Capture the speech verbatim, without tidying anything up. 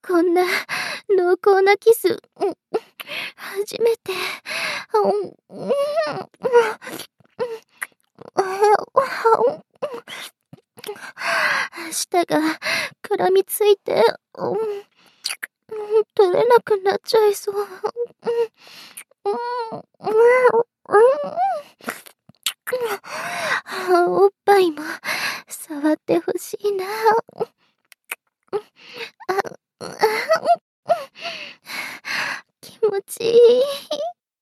こんな濃厚なキス、初めて。舌が絡みついて、取れなくなっちゃいそう。おっぱいも触ってほしいな。気持ちいい。